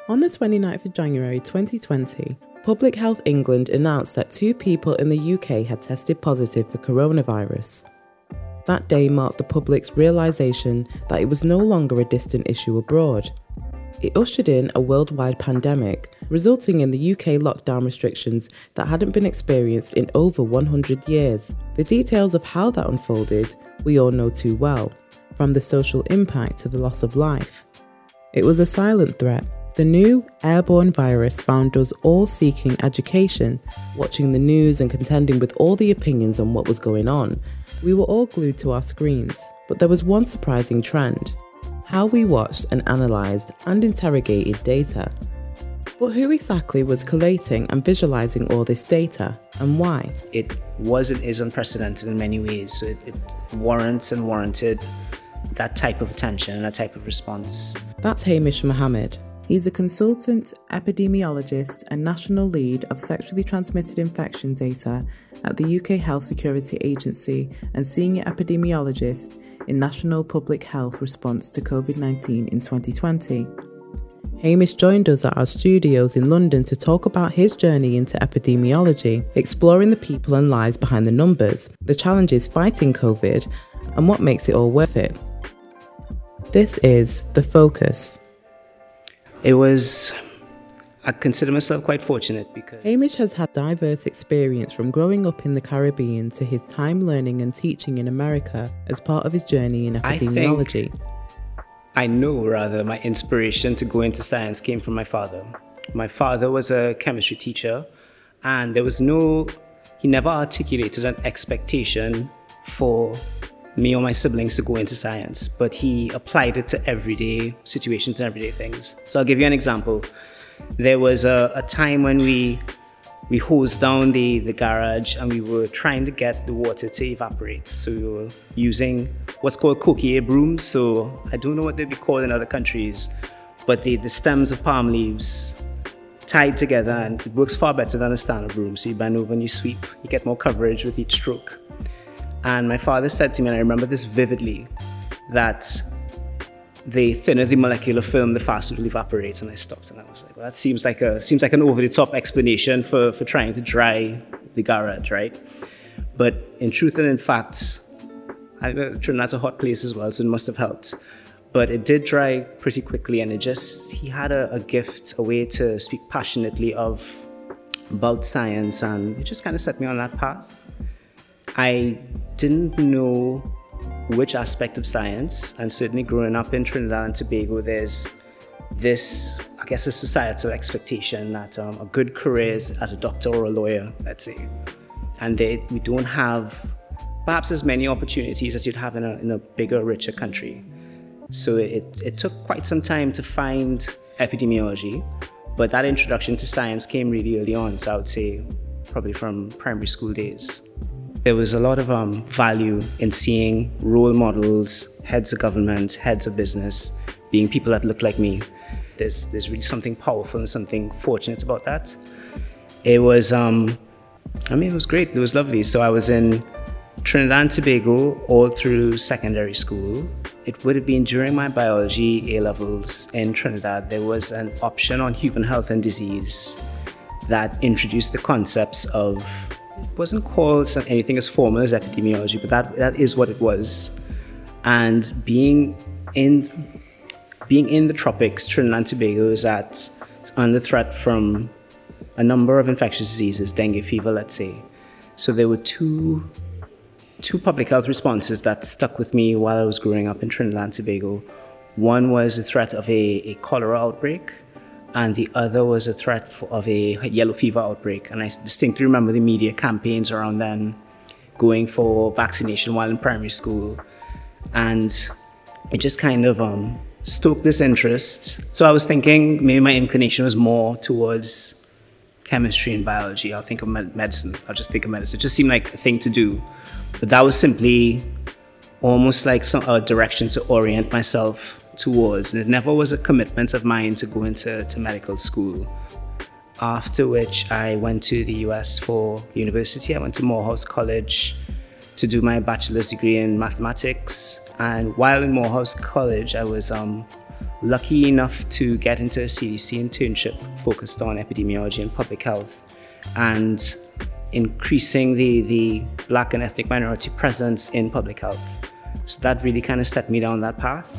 On the 29th of January 2020, Public Health England announced that 2 people in the UK had tested positive for coronavirus. That day marked the public's realisation that it was no longer a distant issue abroad. It ushered in a worldwide pandemic, resulting in the UK lockdown restrictions that hadn't been experienced in over 100 years. The details of how that unfolded, we all know too well, from the social impact to the loss of life. It was a silent threat. The new airborne virus found us all seeking education, watching the news and contending with all the opinions on what was going on. We were all glued to our screens, but there was one surprising trend: how we watched and analysed and interrogated data. But who exactly was collating and visualising all this data, and why? It was and is unprecedented in many ways, so it warrants and warranted that type of attention and that type of response. That's Hamish Mohammed. He's a consultant, epidemiologist and national lead of sexually transmitted infection data at the UK Health Security Agency and senior epidemiologist in National Public Health response to COVID-19 in 2020. Hamish joined us at our studios in London to talk about his journey into epidemiology, exploring the people and lives behind the numbers, the challenges fighting COVID, and what makes it all worth it. This is The Focus. I consider myself quite fortunate because Hamish has had diverse experience from growing up in the Caribbean to his time learning and teaching in America as part of his journey in epidemiology. I know my inspiration to go into science came from my father. My father was a chemistry teacher, and he never articulated an expectation for me or my siblings to go into science, but he applied it to everyday situations and everyday things. So I'll give you an example. There was a time when we hosed down the garage and we were trying to get the water to evaporate. So we were using what's called coquillé brooms. So I don't know what they'd be called in other countries, but the stems of palm leaves tied together, and it works far better than a standard broom. So you bend over and you sweep, you get more coverage with each stroke. And my father said to me, and I remember this vividly, that the thinner the molecular film, the faster it will evaporate. And I stopped and I was like, well, that seems like an over-the-top explanation for trying to dry the garage, right? But in truth and in fact, Trinidad's a hot place as well, so it must have helped. But it did dry pretty quickly, and he had a gift, a way to speak passionately about science, and it just kind of set me on that path. I didn't know which aspect of science, and certainly growing up in Trinidad and Tobago, there's this, I guess, a societal expectation that a good career is as a doctor or a lawyer, let's say. And we don't have perhaps as many opportunities as you'd have in a bigger, richer country. So it took quite some time to find epidemiology, but that introduction to science came really early on, so I would say probably from primary school days. There was a lot of value in seeing role models, heads of government, heads of business, being people that look like me. There's really something powerful and something fortunate about that. It was, it was great. It was lovely. So I was in Trinidad and Tobago all through secondary school. It would have been during my biology A-levels in Trinidad. There was an option on human health and disease that introduced the concepts of, it wasn't called anything as formal as epidemiology, but that is what it was. And being in the tropics, Trinidad and Tobago is under threat from a number of infectious diseases, dengue fever, let's say. So there were two public health responses that stuck with me while I was growing up in Trinidad and Tobago. One was the threat of a cholera outbreak, and the other was a threat of a yellow fever outbreak. And I distinctly remember the media campaigns around then going for vaccination while in primary school. And it just kind of stoked this interest. So I was thinking maybe my inclination was more towards chemistry and biology. I'll think of medicine. I'll just think of medicine. It just seemed like a thing to do. But that was simply almost like a direction to orient myself towards. And it never was a commitment of mine to go into medical school. After which I went to the US for university. I went to Morehouse College to do my bachelor's degree in mathematics. And while in Morehouse College, I was lucky enough to get into a CDC internship focused on epidemiology and public health and increasing the Black and ethnic minority presence in public health. So that really kind of set me down that path.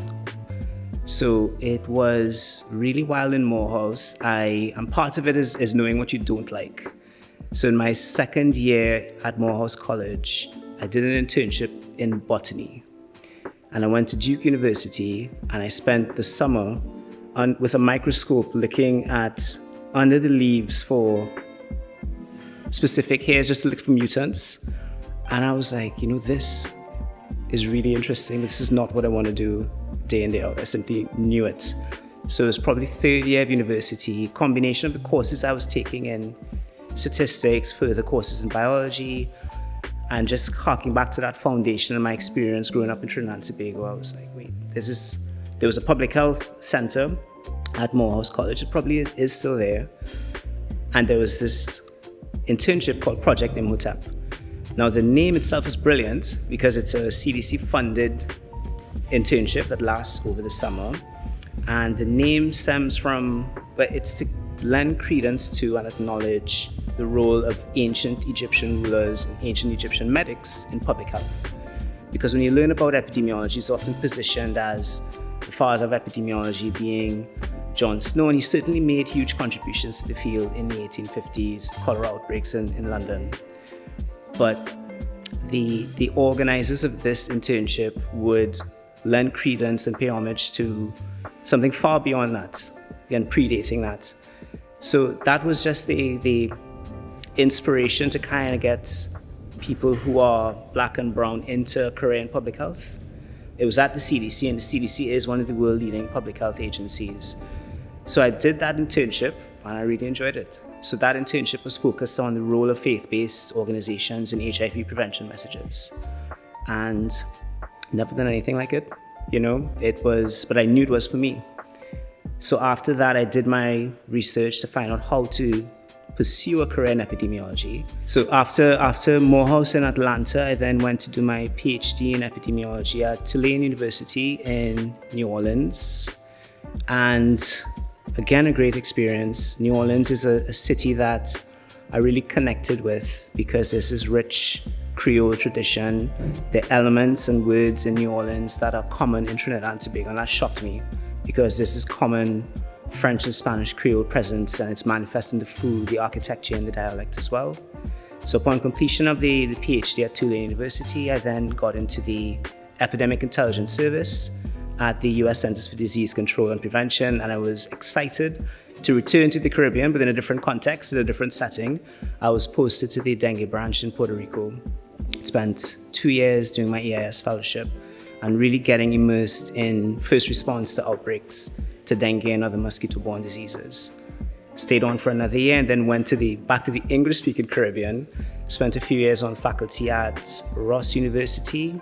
So it was really wild in Morehouse. And part of it is knowing what you don't like. So in my second year at Morehouse College, I did an internship in botany. And I went to Duke University and I spent the summer with a microscope looking at under the leaves for specific hairs, just to look for mutants. And I was like, this is really interesting. This is not what I want to do day in, day out. I simply knew it. So it was probably third year of university, combination of the courses I was taking in statistics, further courses in biology, and just harking back to that foundation and my experience growing up in Trinidad and Tobago. I was like, wait, there was a public health center at Morehouse College. It probably is still there. And there was this internship called Project Imhotep. Now the name itself is brilliant because it's a CDC-funded internship that lasts over the summer. And the name stems from, it's to lend credence to and acknowledge the role of ancient Egyptian rulers and ancient Egyptian medics in public health. Because when you learn about epidemiology, it's often positioned as the father of epidemiology being John Snow, and he certainly made huge contributions to the field in the 1850s, cholera outbreaks in London. But the organizers of this internship would lend credence and pay homage to something far beyond that, again, predating that. So that was just the inspiration to kind of get people who are Black and brown into a career in public health. It was at the CDC, and the CDC is one of the world leading public health agencies. So I did that internship and I really enjoyed it. So that internship was focused on the role of faith-based organizations in HIV prevention messages. And never done anything like it, but I knew it was for me. So after that, I did my research to find out how to pursue a career in epidemiology. So after Morehouse in Atlanta, I then went to do my PhD in epidemiology at Tulane University in New Orleans. And again, a great experience. New Orleans is a city that I really connected with because there's this rich Creole tradition. There are elements and words in New Orleans that are common in Trinidad and Tobago, and that shocked me because there's this common French and Spanish Creole presence, and it's manifest in the food, the architecture, and the dialect as well. So upon completion of the PhD at Tulane University, I then got into the Epidemic Intelligence Service at the U.S. Centers for Disease Control and Prevention, and I was excited to return to the Caribbean, but in a different context, in a different setting. I was posted to the dengue branch in Puerto Rico. Spent 2 years doing my EIS fellowship and really getting immersed in first response to outbreaks to dengue and other mosquito-borne diseases. Stayed on for another year and then went back to the English-speaking Caribbean. Spent a few years on faculty at Ross University,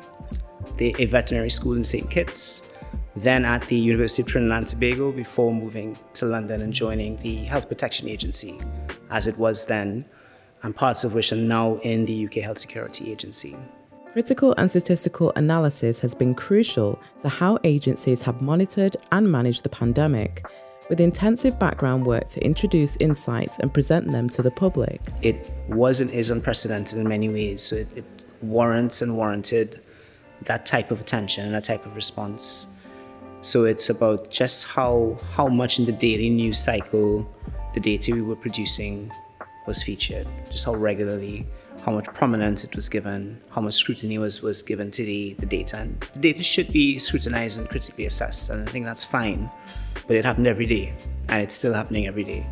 a veterinary school in St. Kitts, then at the University of Trinidad and Tobago before moving to London and joining the Health Protection Agency, as it was then, and parts of which are now in the UK Health Security Agency. Critical and statistical analysis has been crucial to how agencies have monitored and managed the pandemic, with intensive background work to introduce insights and present them to the public. It was and is unprecedented in many ways, so it warrants and warranted that type of attention and that type of response. So it's about just how much in the daily news cycle the data we were producing was featured, just how regularly, how much prominence it was given, how much scrutiny was given to the data. And the data should be scrutinized and critically assessed, and I think that's fine, but it happened every day, and it's still happening every day.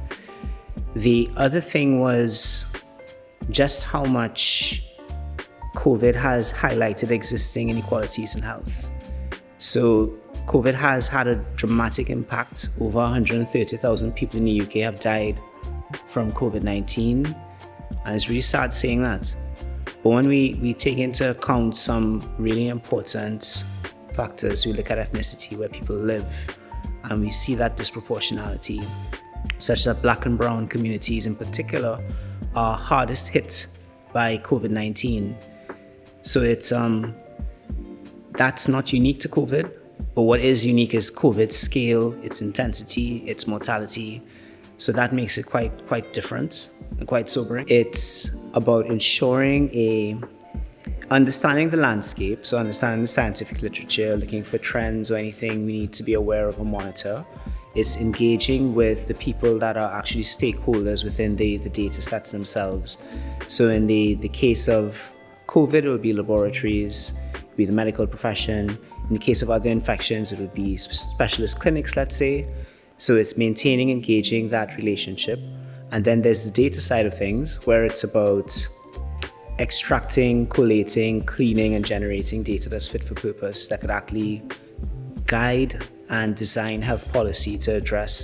The other thing was just how much COVID has highlighted existing inequalities in health. So COVID has had a dramatic impact. Over 130,000 people in the UK have died from COVID-19, and it's really sad saying that. But when we take into account some really important factors, we look at ethnicity, where people live, and we see that disproportionality, such that Black and brown communities in particular are hardest hit by COVID-19. So it's that's not unique to COVID. But what is unique is COVID's scale, its intensity, its mortality. So that makes it quite different and quite sobering. It's about understanding the landscape, so understanding the scientific literature, looking for trends or anything we need to be aware of or monitor. It's engaging with the people that are actually stakeholders within the data sets themselves. So in the case of COVID, it would be laboratories, it would be the medical profession. In the case of other infections, it would be specialist clinics, let's say. So it's maintaining, engaging that relationship. And then there's the data side of things, where it's about extracting, collating, cleaning, and generating data that's fit for purpose that could actually guide and design health policy to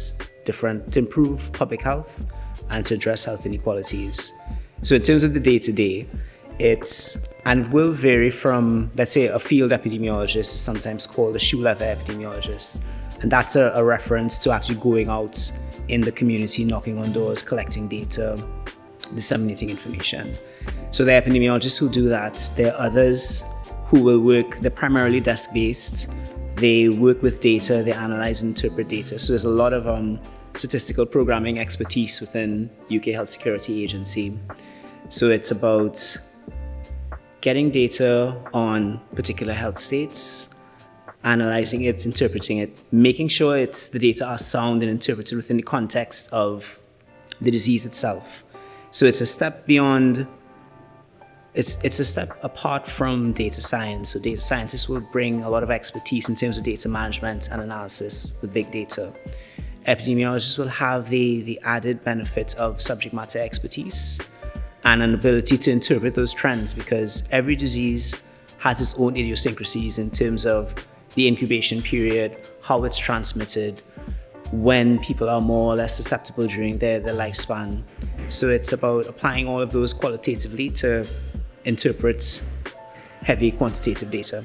improve public health and to address health inequalities. So in terms of the day-to-day, it will vary from, let's say, a field epidemiologist is sometimes called a shoe leather epidemiologist. And that's a reference to actually going out in the community, knocking on doors, collecting data, disseminating information. So there are epidemiologists who do that. There are others who will work, they're primarily desk-based. They work with data, they analyze and interpret data. So there's a lot of statistical programming expertise within UK Health Security Agency. So it's about getting data on particular health states, analyzing it, interpreting it, making sure the data are sound and interpreted within the context of the disease itself. So it's a step beyond, it's a step apart from data science. So data scientists will bring a lot of expertise in terms of data management and analysis with big data. Epidemiologists will have the added benefit of subject matter expertise and an ability to interpret those trends, because every disease has its own idiosyncrasies in terms of the incubation period, how it's transmitted, when people are more or less susceptible during their lifespan. So it's about applying all of those qualitatively to interpret heavy quantitative data.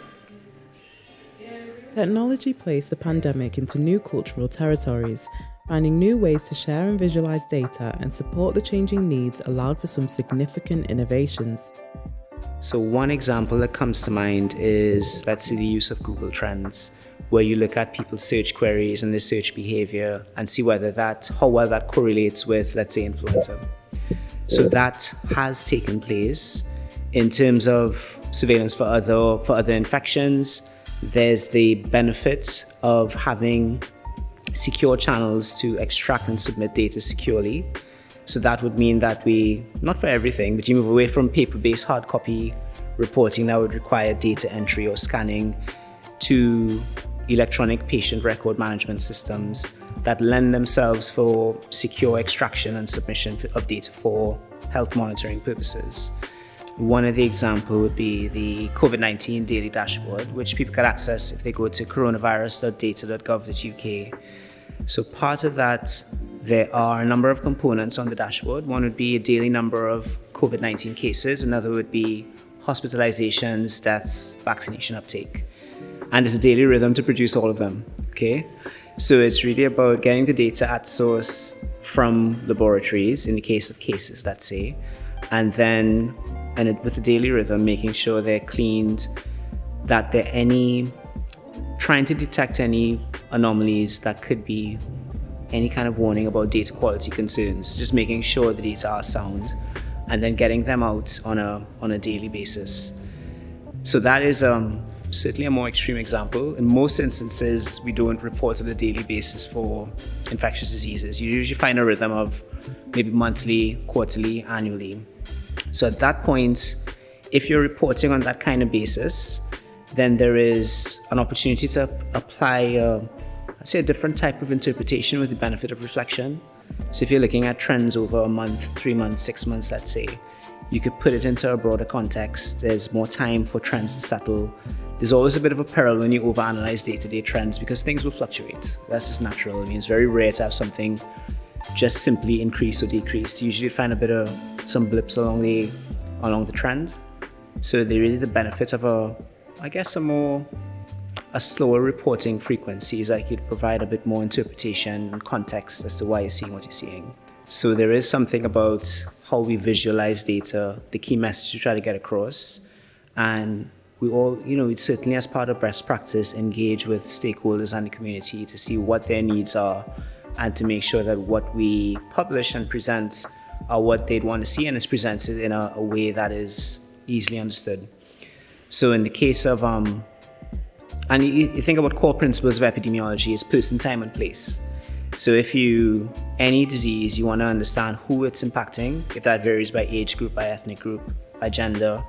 Technology placed the pandemic into new cultural territories. Finding new ways to share and visualize data and support the changing needs allowed for some significant innovations. So one example that comes to mind is, let's say, the use of Google Trends, where you look at people's search queries and their search behavior and see how well that correlates with, let's say, influenza. So that has taken place. In terms of surveillance for other infections, there's the benefit of having secure channels to extract and submit data securely. So that would mean that not for everything, but you move away from paper-based hard copy reporting that would require data entry or scanning to electronic patient record management systems that lend themselves for secure extraction and submission of data for health monitoring purposes. One of the examples would be the COVID-19 daily dashboard, which people can access if they go to coronavirus.data.gov.uk. So part of that, there are a number of components on the dashboard. One would be a daily number of COVID-19 cases. Another would be hospitalizations, deaths, vaccination uptake. And there's a daily rhythm to produce all of them, okay? So it's really about getting the data at source from laboratories, in the case of cases, let's say, and then with the daily rhythm, making sure they're cleaned, that trying to detect any anomalies that could be any kind of warning about data quality concerns, just making sure the data are sound, and then getting them out on a daily basis. So that is certainly a more extreme example. In most instances, we don't report on a daily basis for infectious diseases. You usually find a rhythm of maybe monthly, quarterly, annually. So at that point, if you're reporting on that kind of basis, then there is an opportunity to apply a different type of interpretation with the benefit of reflection. So if you're looking at trends over a month, 3 months, 6 months, let's say, you could put it into a broader context. There's more time for trends to settle. There's always a bit of a peril when you overanalyze day-to-day trends because things will fluctuate. That's just natural. I mean, it's very rare to have something just simply increase or decrease. You usually find a bit of some blips along the trend. So they're really the benefit of a slower reporting frequency is like you'd provide a bit more interpretation and context as to why you're seeing what you're seeing. So there is something about how we visualize data, the key message we try to get across, and we all, we certainly as part of best practice engage with stakeholders and the community to see what their needs are and to make sure that what we publish and present are what they'd want to see and is presented in a way that is easily understood. So in the case of, and you think about core principles of epidemiology is person, time, and place. So if any disease, you want to understand who it's impacting, if that varies by age group, by ethnic group, by gender,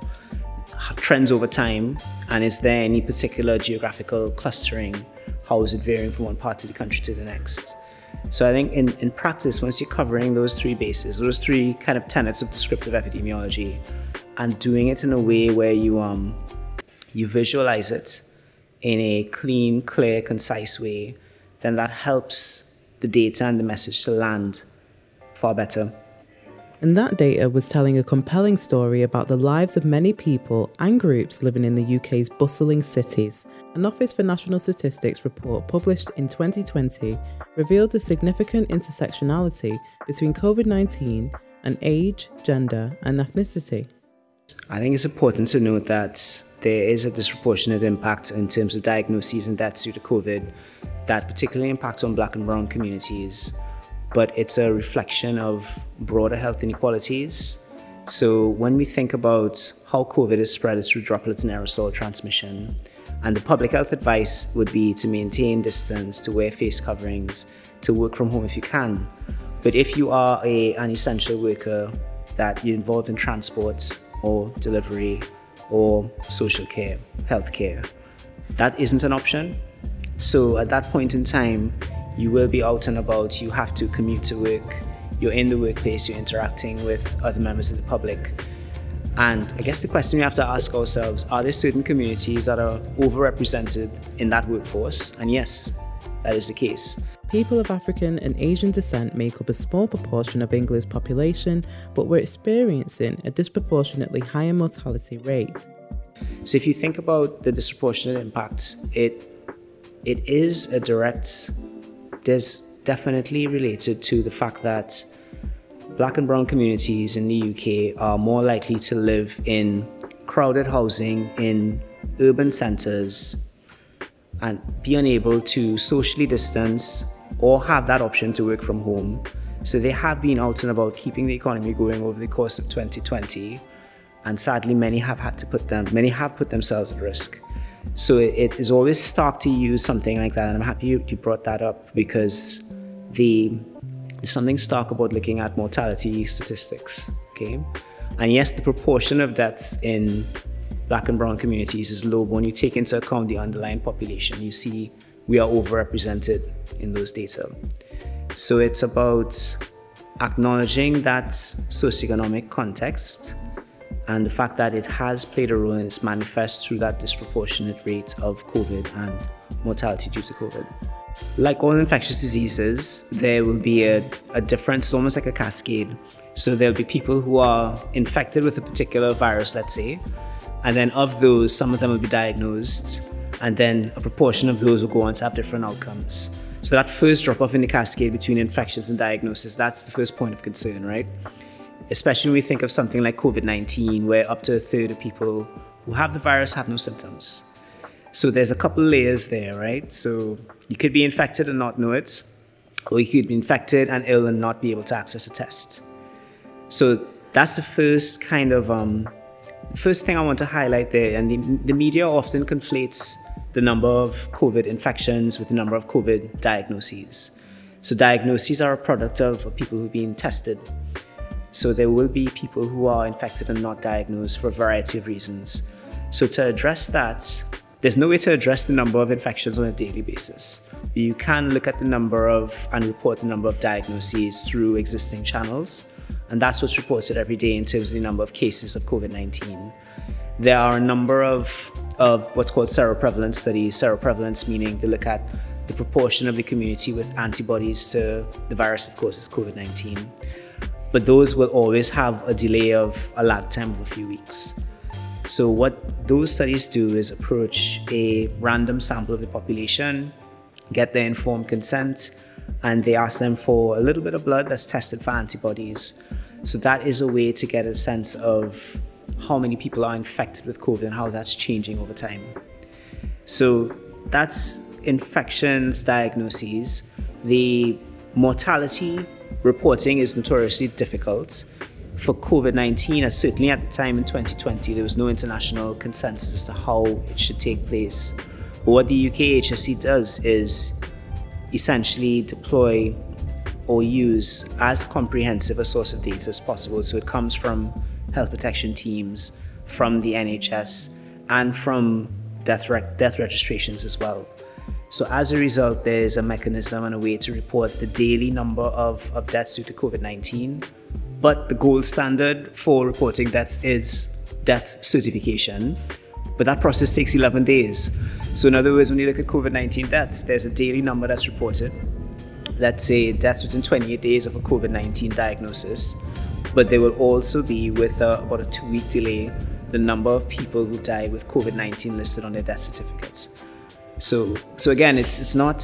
trends over time, and is there any particular geographical clustering? How is it varying from one part of the country to the next? So I think in practice, once you're covering those three bases, those three kind of tenets of descriptive epidemiology, and doing it in a way where you visualize it in a clean, clear, concise way, then that helps the data and the message to land far better. And that data was telling a compelling story about the lives of many people and groups living in the UK's bustling cities. An Office for National Statistics report published in 2020 revealed a significant intersectionality between COVID-19 and age, gender, and ethnicity. I think it's important to note that there is a disproportionate impact in terms of diagnoses and deaths due to COVID that particularly impacts on Black and Brown communities. But it's a reflection of broader health inequalities. So when we think about how COVID is spread through droplets and aerosol transmission, and the public health advice would be to maintain distance, to wear face coverings, to work from home if you can. But if you are an essential worker, that you're involved in transport or delivery or social care, healthcare, that isn't an option. So at that point in time, you will be out and about, you have to commute to work, you're in the workplace, you're interacting with other members of the public. And I guess the question we have to ask ourselves, are there certain communities that are overrepresented in that workforce? And yes, that is the case. People of African and Asian descent make up a small proportion of England's population, but we're experiencing a disproportionately higher mortality rate. So if you think about the disproportionate impact, it is a direct, there's definitely related to the fact that Black and Brown communities in the UK are more likely to live in crowded housing in urban centres and be unable to socially distance or have that option to work from home. So they have been out and about keeping the economy going over the course of 2020, and sadly many have put themselves at risk. So it is always stark to use something like that, and I'm happy you brought that up, because there's something stark about looking at mortality statistics, okay? And yes, the proportion of deaths in Black and Brown communities is low, but when you take into account the underlying population, you see we are overrepresented in those data. So it's about acknowledging that socioeconomic context and the fact that it has played a role and it's manifest through that disproportionate rate of COVID and mortality due to COVID. Like all infectious diseases, there will be a difference, almost like a cascade. So there'll be people who are infected with a particular virus, let's say, and then of those, some of them will be diagnosed, and then a proportion of those will go on to have different outcomes. So that first drop off in the cascade between infections and diagnosis, that's the first point of concern, right? Especially when we think of something like COVID-19, where up to a third of people who have the virus have no symptoms. So there's a couple layers there, right? So you could be infected and not know it, or you could be infected and ill and not be able to access a test. So that's the first kind of, first thing I want to highlight there. And the media often conflates the number of COVID infections with the number of COVID diagnoses. So diagnoses are a product of people who've been tested. So there will be people who are infected and not diagnosed for a variety of reasons. So to address that, there's no way to address the number of infections on a daily basis. You can look at the number of and report the number of diagnoses through existing channels, and that's what's reported every day in terms of the number of cases of COVID-19. There are a number of what's called seroprevalence studies. Seroprevalence meaning they look at the proportion of the community with antibodies to the virus that causes COVID-19. But those will always have a delay of a lag time of a few weeks. So what those studies do is approach a random sample of the population, get their informed consent, and they ask them for a little bit of blood that's tested for antibodies. So that is a way to get a sense of how many people are infected with COVID and how that's changing over time. So that's infections, diagnoses. The mortality reporting is notoriously difficult. For COVID-19, certainly at the time in 2020, there was no international consensus as to how it should take place. But what the UK HSE does is essentially deploy or use as comprehensive a source of data as possible. So it comes from health protection teams, from the NHS, and from death registrations as well. So as a result, there's a mechanism and a way to report the daily number of deaths due to COVID-19. But the gold standard for reporting deaths is death certification. But that process takes 11 days. So in other words, when you look at COVID-19 deaths, there's a daily number that's reported. Let's say deaths within 28 days of a COVID-19 diagnosis. But there will also be, with about a 2-week delay, the number of people who die with COVID-19 listed on their death certificates. So again, it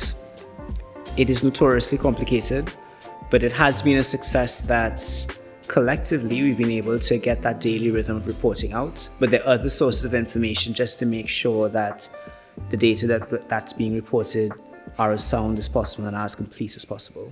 is notoriously complicated, but it has been a success that collectively we've been able to get that daily rhythm of reporting out. But there are other sources of information just to make sure that the data that's being reported are as sound as possible and as complete as possible.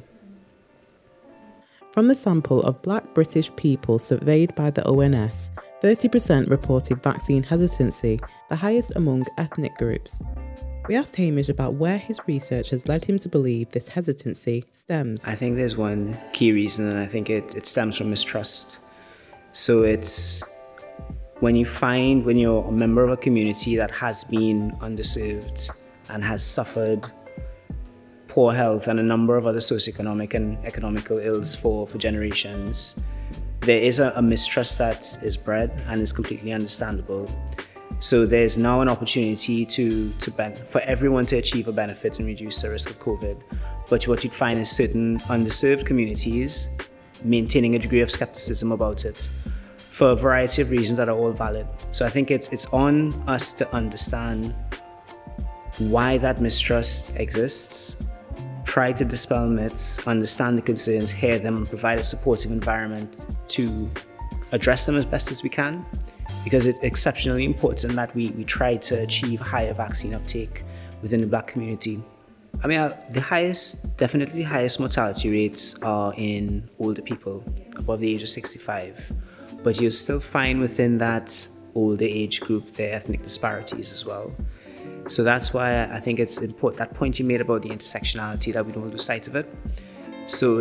From the sample of Black British people surveyed by the ONS, 30% reported vaccine hesitancy, the highest among ethnic groups. We asked Hamish about where his research has led him to believe this hesitancy stems. I think there's one key reason, and I think it stems from mistrust. So it's when you're a member of a community that has been underserved and has suffered poor health and a number of other socioeconomic and economical ills for generations, there is a mistrust that is bred and is completely understandable. So there's now an opportunity for everyone to achieve a benefit and reduce the risk of COVID. But what you'd find is certain underserved communities maintaining a degree of skepticism about it for a variety of reasons that are all valid. So I think it's on us to understand why that mistrust exists, try to dispel myths, understand the concerns, hear them, and provide a supportive environment to address them as best as we can. Because it's exceptionally important that we try to achieve higher vaccine uptake within the Black community. I mean, definitely the highest mortality rates are in older people above the age of 65. But you'll still find within that older age group the ethnic disparities as well. So that's why I think it's important, that point you made about the intersectionality, that we don't lose sight of it. So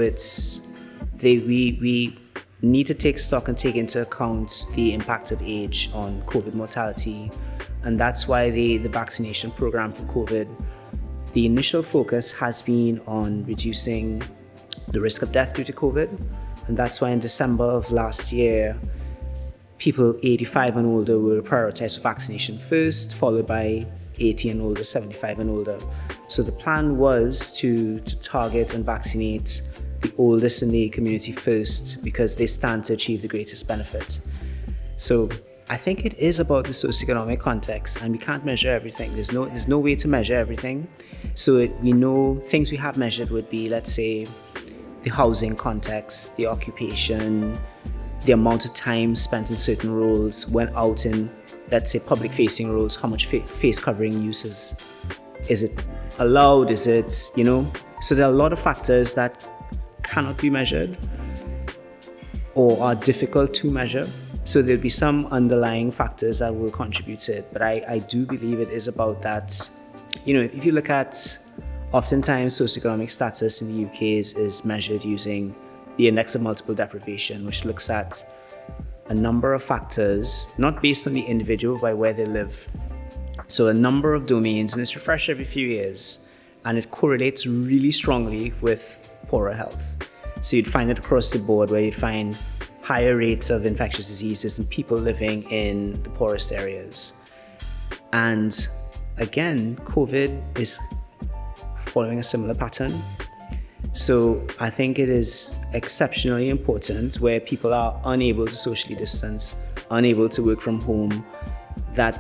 we need to take stock and take into account the impact of age on COVID mortality. And that's why the vaccination program for COVID, the initial focus has been on reducing the risk of death due to COVID. And that's why in December of last year, people 85 and older were prioritized for vaccination first, followed by 80 and older, 75 and older. So the plan was to target and vaccinate the oldest in the community first because they stand to achieve the greatest benefit. So I think it is about the socioeconomic context, and we can't measure everything. There's no way to measure everything. So we know things we have measured would be, let's say, the housing context, the occupation, the amount of time spent in certain roles, when out in, let's say, public-facing roles, how much face covering uses. Is it allowed? Is it, So there are a lot of factors that cannot be measured or are difficult to measure. So there'll be some underlying factors that will contribute to it. But I do believe it is about that. If you look at, oftentimes socioeconomic status in the UK is measured using the index of multiple deprivation, which looks at a number of factors, not based on the individual, by where they live. So a number of domains, and it's refreshed every few years, and it correlates really strongly with poorer health. So you'd find it across the board, where you'd find higher rates of infectious diseases in people living in the poorest areas. And again, COVID is following a similar pattern. So I think it is exceptionally important, where people are unable to socially distance, unable to work from home, that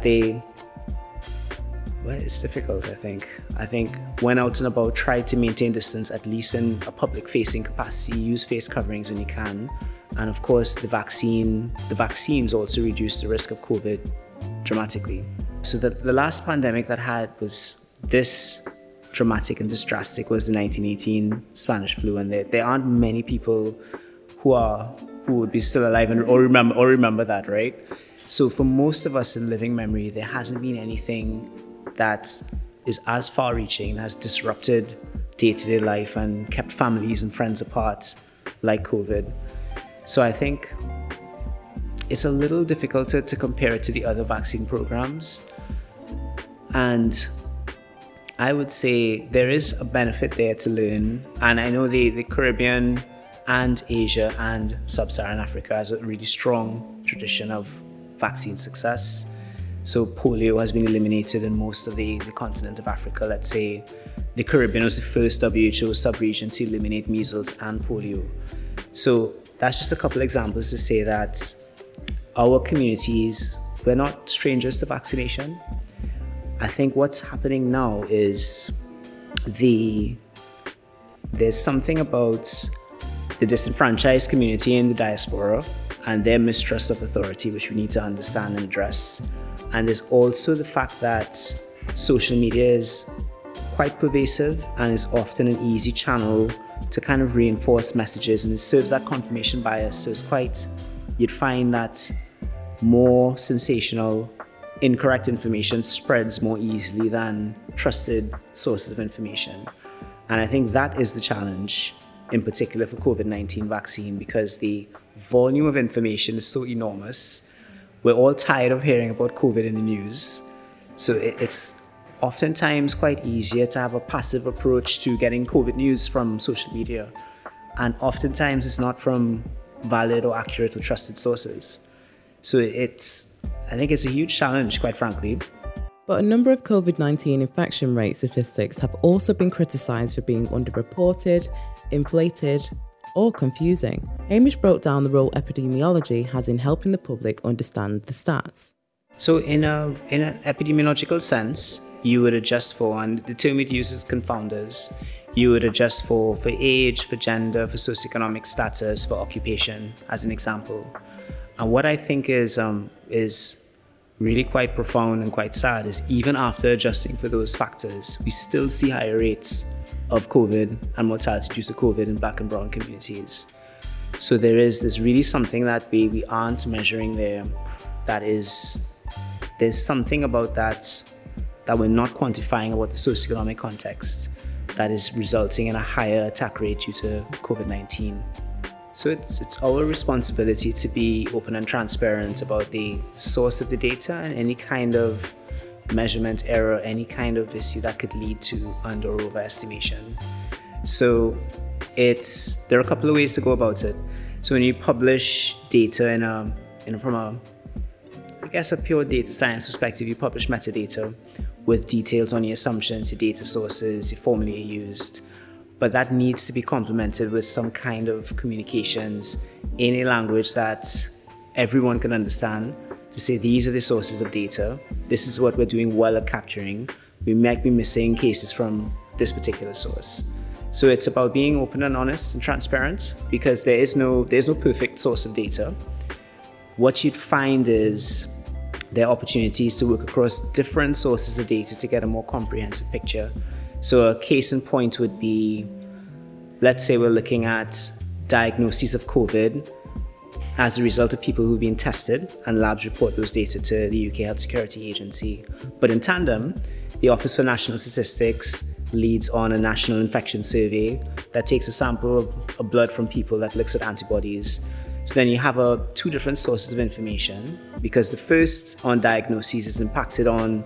it's difficult, I think. I think when out and about, try to maintain distance, at least in a public-facing capacity. Use face coverings when you can, And of course, the vaccines also reduce the risk of COVID dramatically. So the last pandemic that had was this dramatic and this drastic was the 1918 Spanish flu, and there aren't many people who would be still alive or remember that, right? So for most of us in living memory, there hasn't been anything that is as far-reaching, has disrupted day-to-day life and kept families and friends apart like COVID. So I think it's a little difficult to compare it to the other vaccine programs. And I would say there is a benefit there to learn. And I know the Caribbean and Asia and Sub-Saharan Africa has a really strong tradition of vaccine success. So polio has been eliminated in most of the continent of Africa. Let's say the Caribbean was the first WHO sub-region to eliminate measles and polio. So that's just a couple examples to say that our communities, we're not strangers to vaccination. I think what's happening now is there's something about the disenfranchised community in the diaspora and their mistrust of authority, which we need to understand and address. And there's also the fact that social media is quite pervasive and is often an easy channel to kind of reinforce messages, and it serves that confirmation bias. So you'd find that more sensational, incorrect information spreads more easily than trusted sources of information. And I think that is the challenge, in particular for COVID-19 vaccine, because the volume of information is so enormous. We're all tired of hearing about COVID in the news. So it's oftentimes quite easier to have a passive approach to getting COVID news from social media. And oftentimes it's not from valid or accurate or trusted sources. So I think it's a huge challenge, quite frankly. But a number of COVID-19 infection rate statistics have also been criticised for being underreported, inflated, or confusing. Hamish broke down the role epidemiology has in helping the public understand the stats. So in an epidemiological sense, you would adjust for, and the term it uses confounders, you would adjust for age, for gender, for socioeconomic status, for occupation, as an example. And what I think is really quite profound and quite sad is even after adjusting for those factors, we still see higher rates of COVID and mortality due to COVID in Black and brown communities. So there's really something that we aren't measuring there. There's something about that we're not quantifying about the socioeconomic context that is resulting in a higher attack rate due to COVID-19. So it's our responsibility to be open and transparent about the source of the data and any kind of measurement error, any kind of issue that could lead to under or overestimation. So there are a couple of ways to go about it. So when you publish data from a pure data science perspective, you publish metadata with details on your assumptions, your data sources, your formulae used. But that needs to be complemented with some kind of communications in a language that everyone can understand, to say these are the sources of data, this is what we're doing well at capturing, we might be missing cases from this particular source. So it's about being open and honest and transparent, because there's no perfect source of data. What you'd find is there are opportunities to work across different sources of data to get a more comprehensive picture. So a case in point would be, let's say we're looking at diagnoses of COVID as a result of people who've been tested, and labs report those data to the UK Health Security Agency. But in tandem, the Office for National Statistics leads on a national infection survey that takes a sample of blood from people that looks at antibodies. So then you have two different sources of information, because the first on diagnoses is impacted on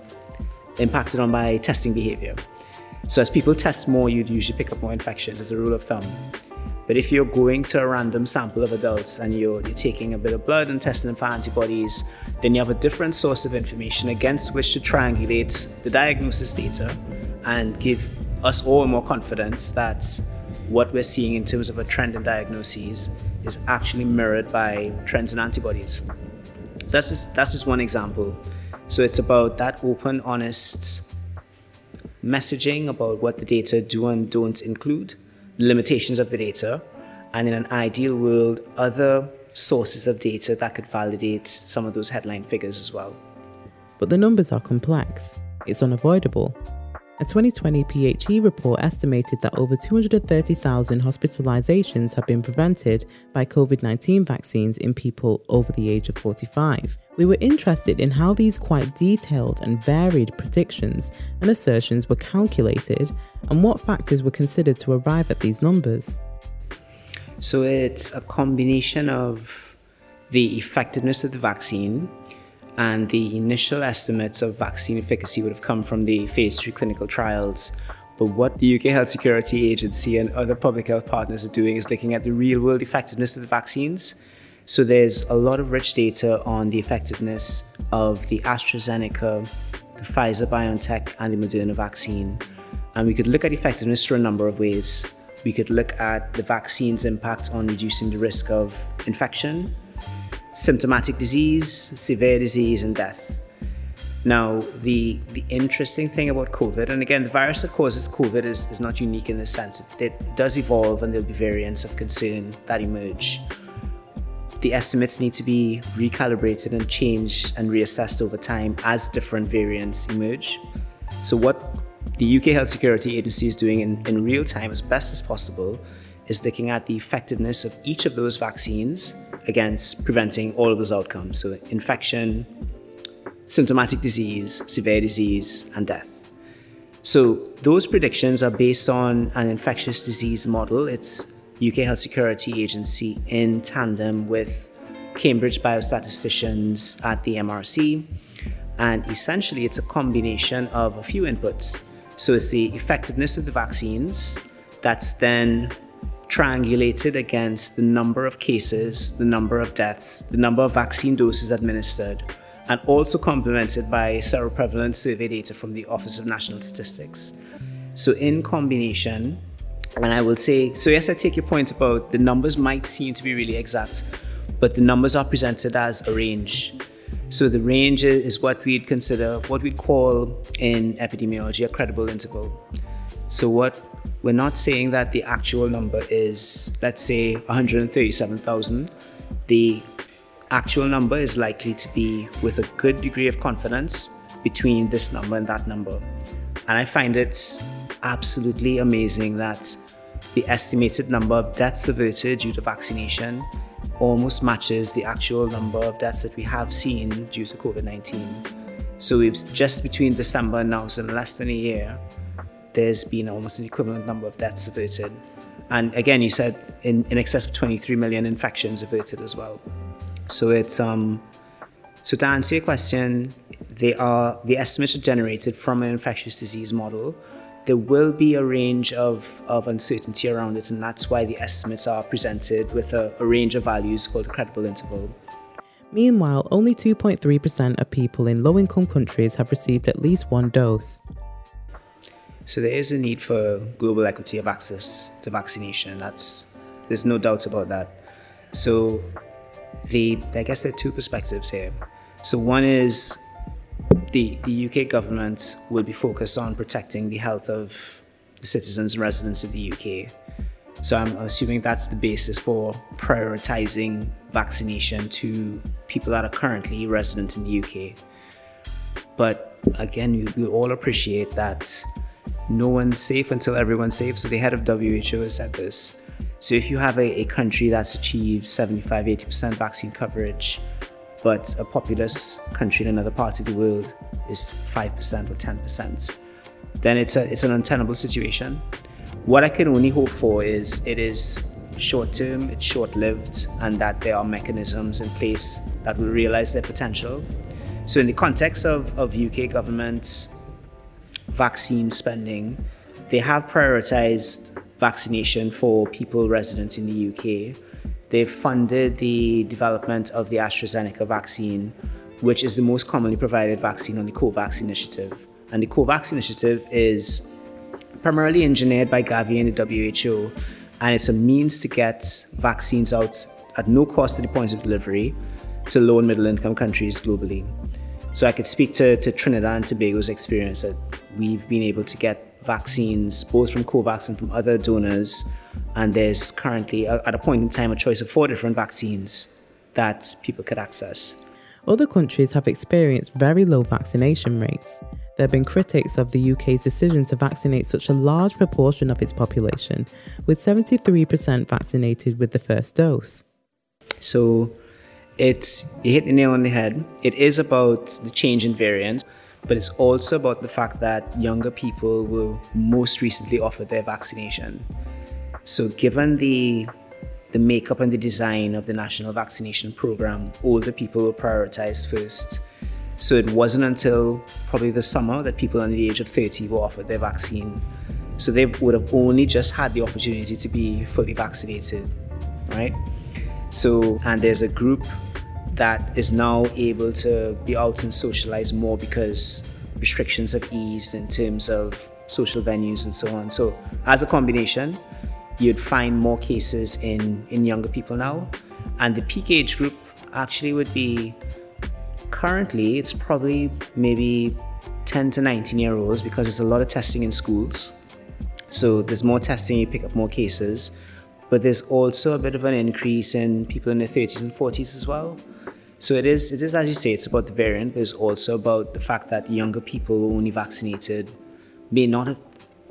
by testing behavior. So as people test more, you'd usually pick up more infections as a rule of thumb. But if you're going to a random sample of adults and you're taking a bit of blood and testing them for antibodies, then you have a different source of information against which to triangulate the diagnosis data and give us all more confidence that what we're seeing in terms of a trend in diagnoses is actually mirrored by trends in antibodies. So that's just one example. So it's about that open, honest messaging about what the data do and don't include, the limitations of the data, and in an ideal world, other sources of data that could validate some of those headline figures as well. But the numbers are complex. It's unavoidable. A 2020 PHE report estimated that over 230,000 hospitalizations have been prevented by COVID-19 vaccines in people over the age of 45. We were interested in how these quite detailed and varied predictions and assertions were calculated and what factors were considered to arrive at these numbers. So it's a combination of the effectiveness of the vaccine, and the initial estimates of vaccine efficacy would have come from the phase 3 clinical trials. But what the UK Health Security Agency and other public health partners are doing is looking at the real world effectiveness of the vaccines. So there's a lot of rich data on the effectiveness of the AstraZeneca, the Pfizer-BioNTech, and the Moderna vaccine. And we could look at effectiveness through a number of ways. We could look at the vaccine's impact on reducing the risk of infection, symptomatic disease, severe disease, and death. Now, the interesting thing about COVID, and again, the virus that causes COVID is not unique in this sense. It does evolve, and there'll be variants of concern that emerge. The estimates need to be recalibrated and changed and reassessed over time as different variants emerge. So what the UK Health Security Agency is doing in real time as best as possible is looking at the effectiveness of each of those vaccines against preventing all of those outcomes. So infection, symptomatic disease, severe disease, and death. So those predictions are based on an infectious disease model. It's UK Health Security Agency in tandem with Cambridge biostatisticians at the MRC. And essentially it's a combination of a few inputs. So it's the effectiveness of the vaccines that's then triangulated against the number of cases, the number of deaths, the number of vaccine doses administered, and also complemented by seroprevalence survey data from the Office of National Statistics. So in combination, and I will say, so yes, I take your point about the numbers might seem to be really exact, but the numbers are presented as a range. So the range is what we'd consider, what we'd call in epidemiology, a credible interval. So what we're not saying that the actual number is, let's say, 137,000. The actual number is likely to be with a good degree of confidence between this number and that number. And I find it absolutely amazing that the estimated number of deaths averted due to vaccination almost matches the actual number of deaths that we have seen due to COVID-19. So we've just between December and now, so in less than a year, there's been almost an equivalent number of deaths averted. And again, you said in excess of 23 million infections averted as well. So it's so to answer your question, the estimates are generated from an infectious disease model. There will be a range of uncertainty around it, and that's why the estimates are presented with a range of values called a credible interval. Meanwhile, only 2.3% of people in low-income countries have received at least one dose. So there is a need for global equity of access to vaccination. There's no doubt about that. So I guess there are two perspectives here. So one is the UK government will be focused on protecting the health of the citizens and residents of the UK. So I'm assuming that's the basis for prioritizing vaccination to people that are currently resident in the UK. But again, we'll all appreciate that no one's safe until everyone's safe. So the head of WHO has said this. So if you have a country that's achieved 75-80% vaccine coverage, but a populous country in another part of the world is 5% or 10%, then it's an untenable situation. What I can only hope for is it is short-term, it's short-lived, and that there are mechanisms in place that will realize their potential. So in the context of UK government vaccine spending, they have prioritized vaccination for people resident in the UK. They've funded the development of the AstraZeneca vaccine, which is the most commonly provided vaccine on the COVAX initiative. And the COVAX initiative is primarily engineered by Gavi and the WHO, and it's a means to get vaccines out at no cost to the point of delivery to low and middle income countries globally. So I could speak to Trinidad and Tobago's experience that we've been able to get vaccines both from COVAX and from other donors And there's currently, at a point in time, a choice of 4 different vaccines that people could access. Other countries have experienced very low vaccination rates. There have been critics of the UK's decision to vaccinate such a large proportion of its population, with 73% vaccinated with the first dose. So you hit the nail on the head. It is about the change in variants, but it's also about the fact that younger people were most recently offered their vaccination. So given the makeup and the design of the national vaccination program, older people were prioritized first. So it wasn't until probably the summer that people under the age of 30 were offered their vaccine. So they would have only just had the opportunity to be fully vaccinated, right? So, and there's a group that is now able to be out and socialize more because restrictions have eased in terms of social venues and so on. So as a combination, you'd find more cases in younger people now. And the peak age group actually would be, currently, it's probably maybe 10 to 19-year-olds because there's a lot of testing in schools. So there's more testing, you pick up more cases. But there's also a bit of an increase in people in their 30s and 40s as well. So it is, as you say, it's about the variant, but it's also about the fact that younger people who are only vaccinated may not have,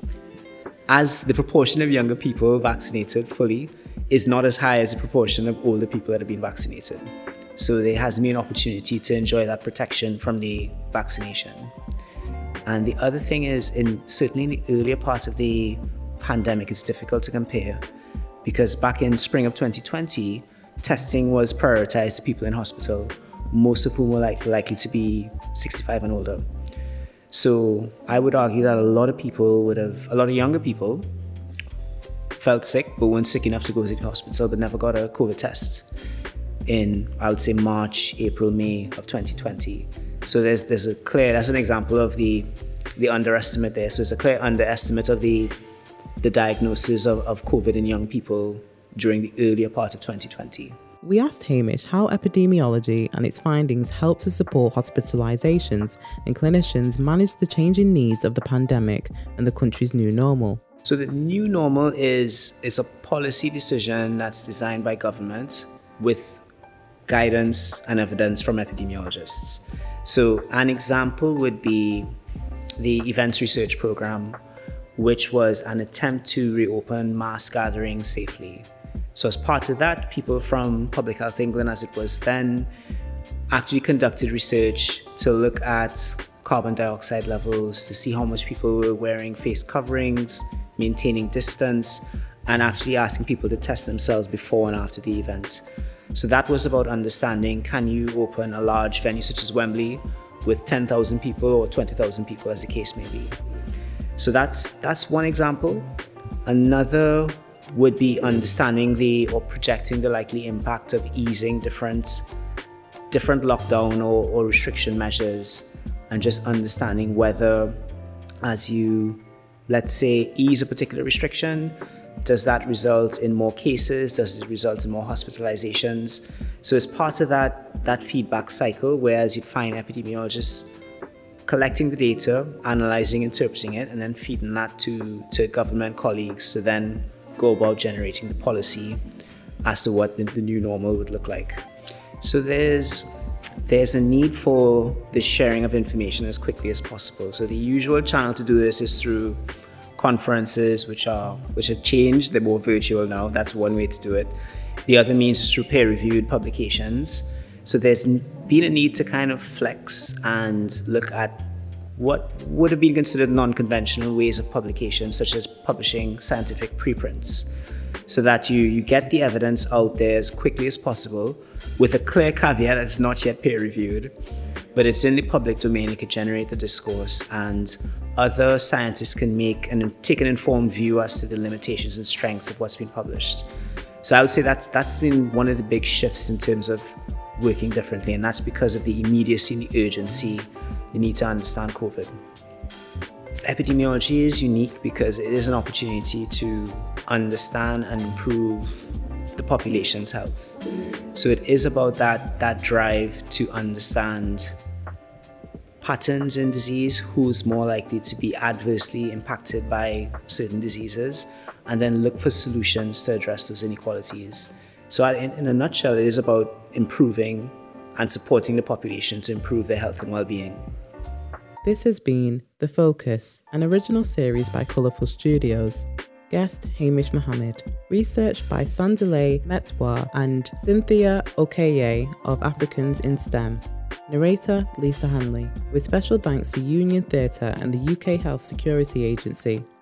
as the proportion of younger people vaccinated fully is not as high as the proportion of older people that have been vaccinated. So there hasn't been an opportunity to enjoy that protection from the vaccination. And the other thing is, certainly in the earlier part of the pandemic, it's difficult to compare because back in spring of 2020, testing was prioritized to people in hospital, most of whom were likely to be 65 and older. So I would argue that a lot of younger people felt sick but weren't sick enough to go to the hospital but never got a COVID test in, I would say, March, April, May of 2020. So that's an example of the underestimate there. So there's a clear underestimate of the diagnosis of COVID in young people during the earlier part of 2020. We asked Hamish how epidemiology and its findings help to support hospitalizations and clinicians manage the changing needs of the pandemic and the country's new normal. So the new normal is a policy decision that's designed by government with guidance and evidence from epidemiologists. So an example would be the Events Research Program, which was an attempt to reopen mass gatherings safely. So as part of that, people from Public Health England, as it was then, actually conducted research to look at carbon dioxide levels, to see how much people were wearing face coverings, maintaining distance, and actually asking people to test themselves before and after the event. So that was about understanding, can you open a large venue such as Wembley with 10,000 people or 20,000 people, as the case may be. So that's one example. Another would be understanding or projecting the likely impact of easing different lockdown or restriction measures, and just understanding whether, as you, let's say, ease a particular restriction, does that result in more cases? Does it result in more hospitalizations? So as part of that feedback cycle, whereas you'd find epidemiologists collecting the data, analyzing, interpreting it, and then feeding that to government colleagues to then go about generating the policy as to what the new normal would look like. So there's a need for the sharing of information as quickly as possible. So the usual channel to do this is through conferences, which have changed. They're more virtual now. That's one way to do it. The other means is through peer-reviewed publications. So there's been a need to kind of flex and look at what would have been considered non-conventional ways of publication, such as publishing scientific preprints, so that you get the evidence out there as quickly as possible, with a clear caveat that it's not yet peer-reviewed, but it's in the public domain. It could generate the discourse, and other scientists can take an informed view as to the limitations and strengths of what's been published. So I would say that's been one of the big shifts in terms of working differently, and that's because of the immediacy and the urgency, the need to understand COVID. Epidemiology is unique because it is an opportunity to understand and improve the population's health. So it is about that drive to understand patterns in disease, who's more likely to be adversely impacted by certain diseases, and then look for solutions to address those inequalities. So in a nutshell, it is about improving and supporting the population to improve their health and well-being. This has been The Focus, an original series by Colourful Studios. Guest Hamish Mohammed. Research by Sandile Metwa and Cynthia Okeye of Africans in STEM. Narrator Lisa Hanley. With special thanks to Union Theatre and the UK Health Security Agency.